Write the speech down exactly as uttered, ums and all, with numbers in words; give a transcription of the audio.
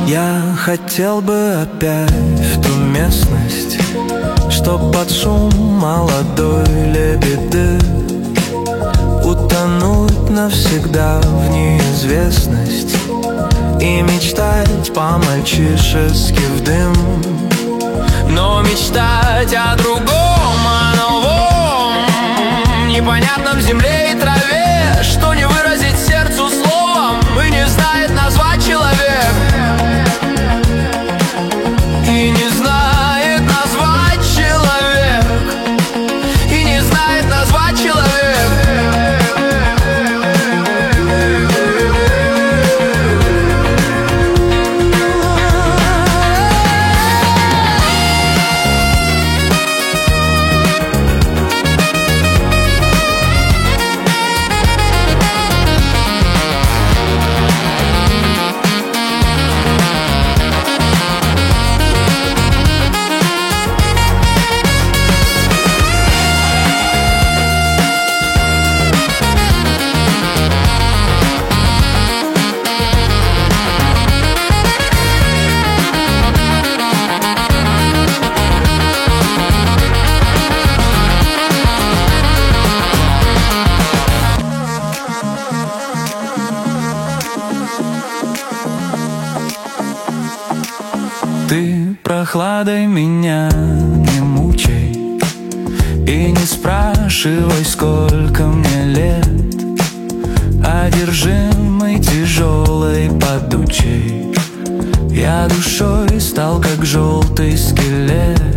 Я хотел бы опять в ту местность, чтоб под шум молодой лебеды утонуть навсегда в неизвестность и мечтать по-мальчишески в дым. Но мечтать о другом, о новом, непонятном земле и траве, что не выразить сердцу словом и не знает назвать человек. И не знает назвать человек, и не знает назвать человек. Ты прохладой меня не мучай и не спрашивай, сколько мне лет. Одержимый тяжелой подучей, я душой стал как желтый скелет.